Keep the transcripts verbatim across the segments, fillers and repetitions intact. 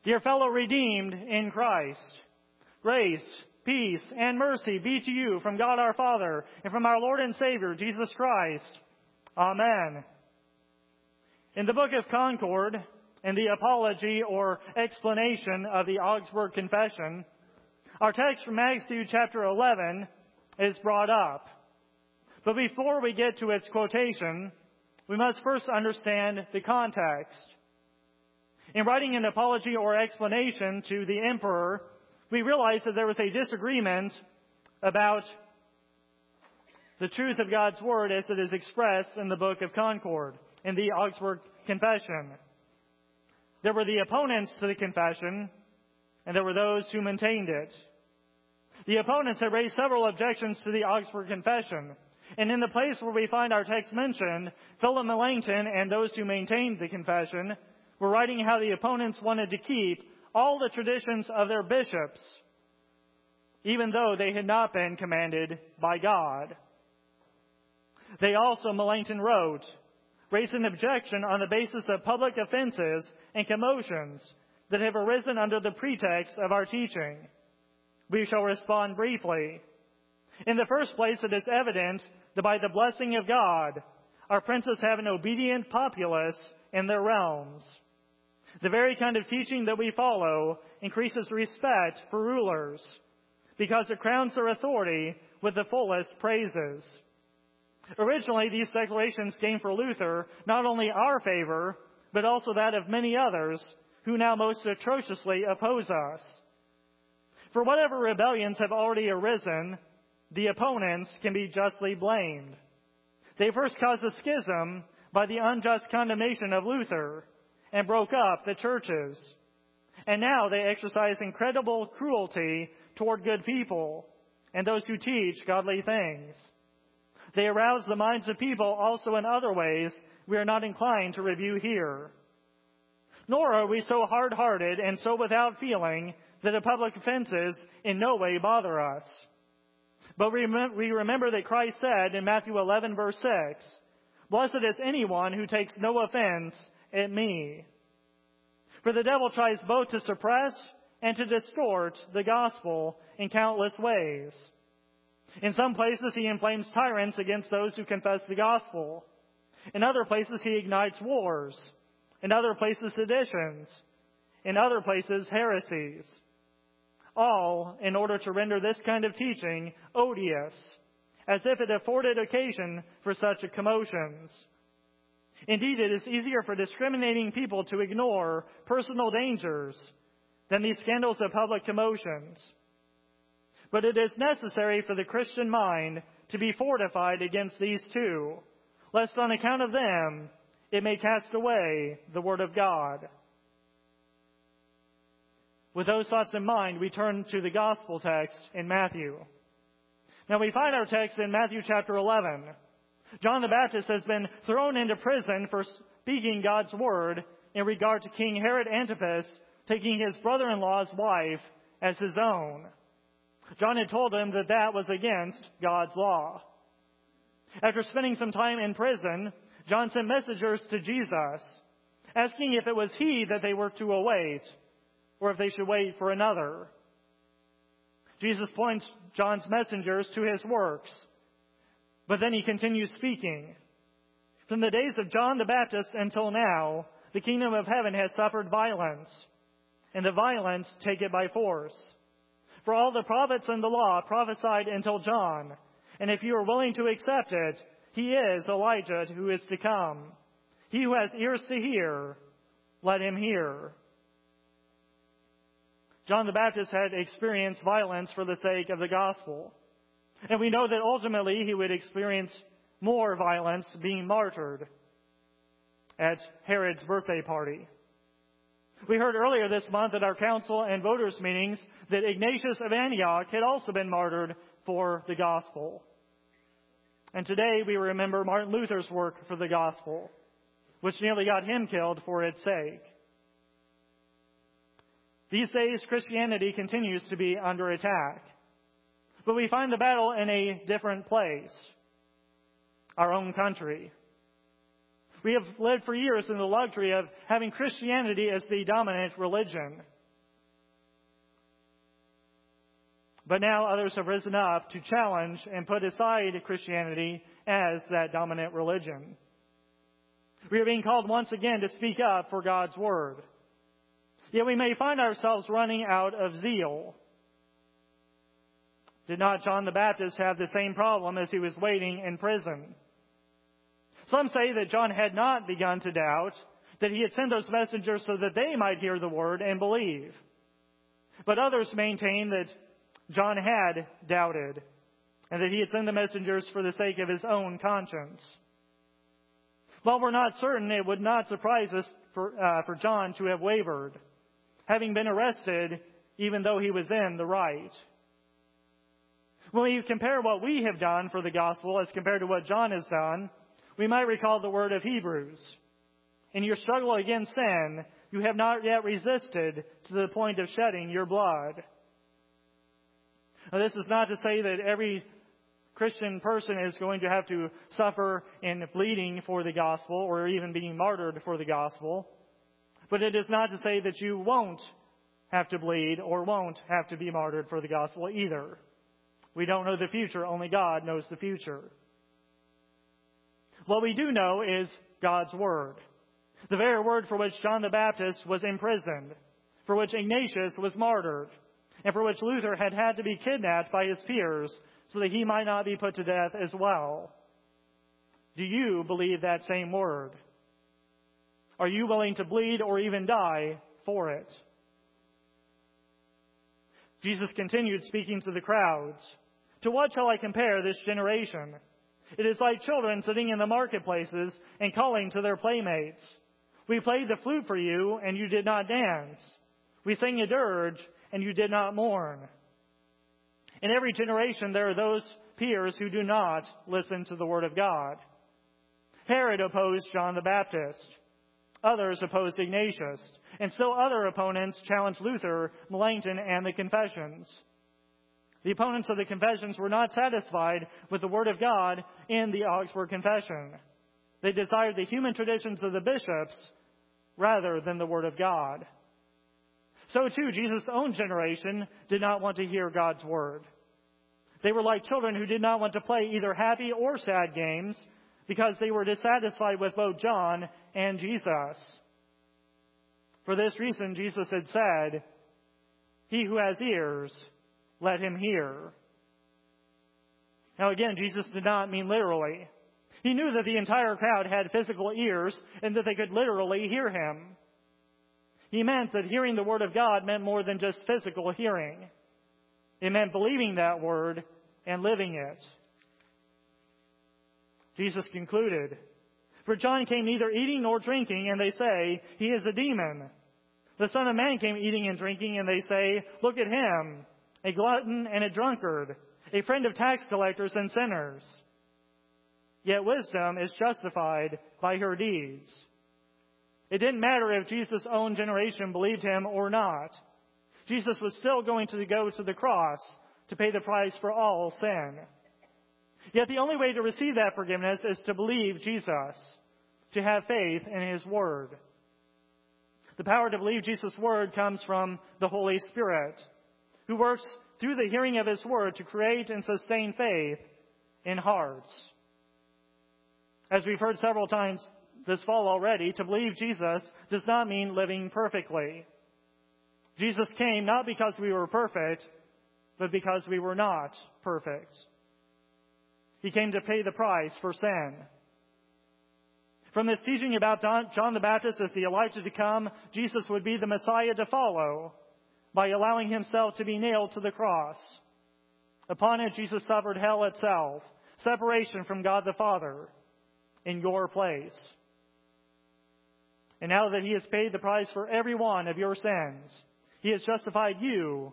Dear fellow redeemed in Christ, grace, peace, and mercy be to you from God our Father and from our Lord and Savior, Jesus Christ. Amen. In the Book of Concord, in the apology or explanation of the Augsburg Confession, our text from Matthew chapter eleven is brought up. But before we get to its quotation, we must first understand the context. In writing an apology or explanation to the emperor, we realize that there was a disagreement about the truth of God's Word as it is expressed in the Book of Concord, in the Augsburg Confession. There were the opponents to the confession, and there were those who maintained it. The opponents had raised several objections to the Augsburg Confession, and in the place where we find our text mentioned, Philip Melanchthon and those who maintained the confession were writing how the opponents wanted to keep all the traditions of their bishops, even though they had not been commanded by God. They also, Melanchthon wrote, raised an objection on the basis of public offenses and commotions that have arisen under the pretext of our teaching. We shall respond briefly. In the first place, it is evident that by the blessing of God, our princes have an obedient populace in their realms. The very kind of teaching that we follow increases respect for rulers because it crowns their authority with the fullest praises. Originally, these declarations gained for Luther not only our favor, but also that of many others who now most atrociously oppose us. For whatever rebellions have already arisen, the opponents can be justly blamed. They first caused a schism by the unjust condemnation of Luther and broke up the churches. And now they exercise incredible cruelty toward good people and those who teach godly things. They arouse the minds of people also in other ways we are not inclined to review here. Nor are we so hard-hearted and so without feeling that the public offenses in no way bother us. But we remember that Christ said in Matthew eleven, verse six, "Blessed is anyone who takes no offense at me." For the devil tries both to suppress and to distort the gospel in countless ways. In some places, he inflames tyrants against those who confess the gospel. In other places, he ignites wars. In other places, seditions. In other places, heresies. All in order to render this kind of teaching odious, as if it afforded occasion for such commotions. Indeed, it is easier for discriminating people to ignore personal dangers than these scandals of public commotions. But it is necessary for the Christian mind to be fortified against these two, lest on account of them it may cast away the Word of God. With those thoughts in mind, we turn to the Gospel text in Matthew. Now we find our text in Matthew chapter eleven. John the Baptist has been thrown into prison for speaking God's word in regard to King Herod Antipas taking his brother-in-law's wife as his own. John had told him that that was against God's law. After spending some time in prison, John sent messengers to Jesus, asking if it was he that they were to await, or if they should wait for another. Jesus points John's messengers to his works, but then he continues speaking. From the days of John the Baptist until now, the kingdom of heaven has suffered violence, and the violent take it by force. For all the prophets and the law prophesied until John, and if you are willing to accept it, he is Elijah who is to come. He who has ears to hear, let him hear. John the Baptist had experienced violence for the sake of the gospel. And we know that ultimately he would experience more violence being martyred at Herod's birthday party. We heard earlier this month at our council and voters meetings that Ignatius of Antioch had also been martyred for the gospel. And today we remember Martin Luther's work for the gospel, which nearly got him killed for its sake. These days, Christianity continues to be under attack. But we find the battle in a different place, our own country. We have lived for years in the luxury of having Christianity as the dominant religion. But now others have risen up to challenge and put aside Christianity as that dominant religion. We are being called once again to speak up for God's Word. Yet we may find ourselves running out of zeal. Did not John the Baptist have the same problem as he was waiting in prison? Some say that John had not begun to doubt, that he had sent those messengers so that they might hear the Word and believe. But others maintain that John had doubted, and that he had sent the messengers for the sake of his own conscience. While we're not certain, it would not surprise us for, uh, for John to have wavered, having been arrested even though he was in the right. When we compare what we have done for the gospel as compared to what John has done, we might recall the word of Hebrews. In your struggle against sin, you have not yet resisted to the point of shedding your blood. Now, this is not to say that every Christian person is going to have to suffer in bleeding for the gospel or even being martyred for the gospel. But it is not to say that you won't have to bleed or won't have to be martyred for the gospel either. We don't know the future. Only God knows the future. What we do know is God's Word. The very word for which John the Baptist was imprisoned, for which Ignatius was martyred, and for which Luther had had to be kidnapped by his peers so that he might not be put to death as well. Do you believe that same word? Are you willing to bleed or even die for it? Jesus continued speaking to the crowds. To what shall I compare this generation? It is like children sitting in the marketplaces and calling to their playmates. We played the flute for you, and you did not dance. We sang a dirge, and you did not mourn. In every generation there are those peers who do not listen to the word of God. Herod opposed John the Baptist. Others opposed Ignatius. And still other opponents challenged Luther, Melanchthon, and the Confessions. The opponents of the Confessions were not satisfied with the word of God in the Augsburg Confession. They desired the human traditions of the bishops rather than the word of God. So too, Jesus' own generation did not want to hear God's word. They were like children who did not want to play either happy or sad games because they were dissatisfied with both John and Jesus. For this reason, Jesus had said, "He who has ears, let him hear." Now again, Jesus did not mean literally. He knew that the entire crowd had physical ears and that they could literally hear him. He meant that hearing the word of God meant more than just physical hearing. It meant believing that word and living it. Jesus concluded, "For John came neither eating nor drinking, and they say, 'He is a demon.' The Son of Man came eating and drinking, and they say, 'Look at him, a glutton and a drunkard, a friend of tax collectors and sinners.' Yet wisdom is justified by her deeds." It didn't matter if Jesus' own generation believed him or not. Jesus was still going to go to the cross to pay the price for all sin. Yet the only way to receive that forgiveness is to believe Jesus, to have faith in his word. The power to believe Jesus' word comes from the Holy Spirit, who works through the hearing of his word to create and sustain faith in hearts. As we've heard several times this fall already, to believe Jesus does not mean living perfectly. Jesus came not because we were perfect, but because we were not perfect. He came to pay the price for sin. From this teaching about John the Baptist as the Elijah to come, Jesus would be the Messiah to follow by allowing himself to be nailed to the cross. Upon it, Jesus suffered hell itself, separation from God the Father, in your place. And now that he has paid the price for every one of your sins, he has justified you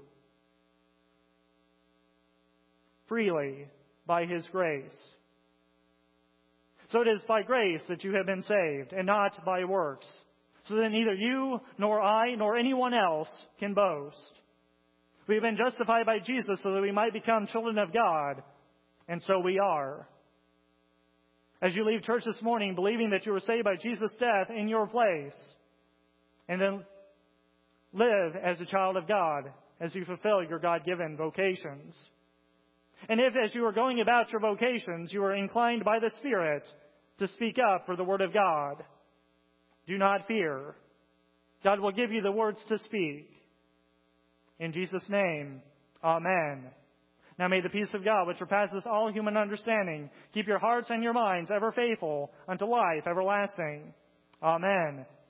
freely by his grace. So it is by grace that you have been saved, and not by works, so that neither you, nor I, nor anyone else can boast. We have been justified by Jesus so that we might become children of God, and so we are. As you leave church this morning believing that you were saved by Jesus' death in your place, and then live as a child of God as you fulfill your God-given vocations. And if, as you are going about your vocations, you are inclined by the Spirit to speak up for the Word of God, do not fear. God will give you the words to speak. In Jesus' name, amen. Now may the peace of God, which surpasses all human understanding, keep your hearts and your minds ever faithful unto life everlasting. Amen.